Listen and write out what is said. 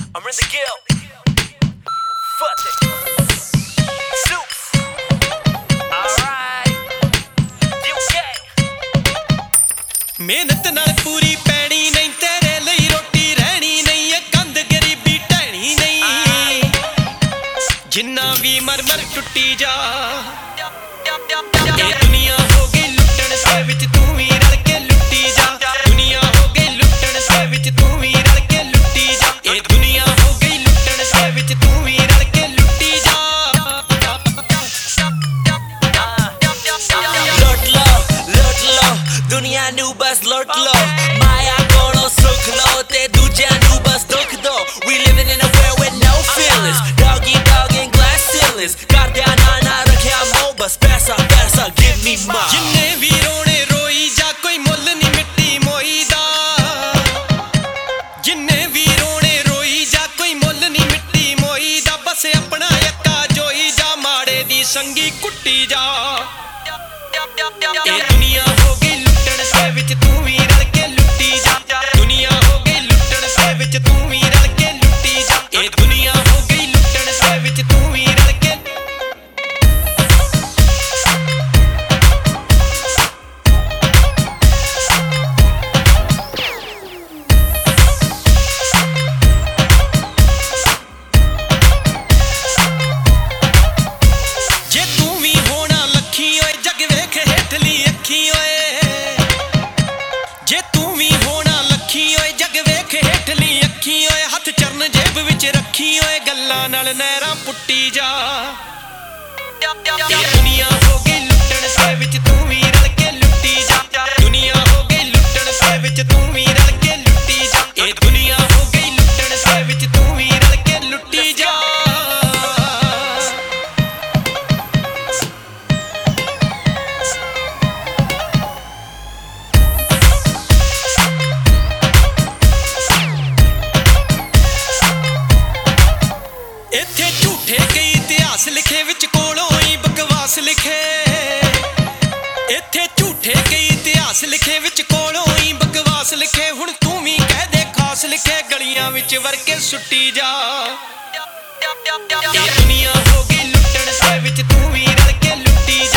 I'm in the guild. Fuck it. Soups. Alright. UK. मेहनत नाल पूरी पैनी नहीं तेरे लिए रोटी रहनी नहीं ये कंध गरीबी टहनी नहीं जिन्ना भी मर मर टुटी जा ये दुनिया हो गई लुटन से विच तू भी रल के लुटी जा दुनिया हो गई लुटन से विच तू भी रल के लुटी जा ये दुनिया हो गई लुटन से विच तू भी रल के लुटी जा लुट लो दुनिया नू बस लुट लो माया कोनो सुख लो ते दूजा नू बस दुख दो we living in a world with no feelings dog in glass ceilings कर दिया ना रखिया मोह बस पैसा पैसा give me more जिन्ने भी रोने रोई जा कोई मुल नहीं मिट्टी मोई दा जिन्ने भी रोने रोई जा कोई मुल नहीं मिट्टी मोई दा बस अपना यक्का जोई जा माड़े दी संगी कुट्टी जा ये दुनिया हो गई लुटन से विच तू भी रल के लुटी जा दुनिया हो गई लुटन से विच तू भी रल के लुटी जा ये दुनिया हो गई लुटन से विच तू भी रल के जे तू भी होना लखी ओए जग वेख हेठली अखी ओए जे तू भी होना लखी ओए जग वेख हेठली अखी ओए हथ चरण जेब विच रखी ओए गल्लां नाल नहरां पुट्टी जा ये दुनिया हो गई लुटन से विच तू भी रल के लुटी जा दुनिया हो गई लुटन से विच तू भी रल के लुटी जा ये दुनिया हो गई लुटन से विच तू भी रल के लुटी जा इत्थे झूठे कई इतिहास लिखे विच कोलों ही बकवास लिखे इत्थे झूठे कई इतिहास लिखे विच कोलों ही बकवास लिखे हुण तू भी कह दे खास लिखे गलियां विच वर के सुट्टी जा ये दुनिया हो गई लुटन से विच तू भी रल के लुटी जा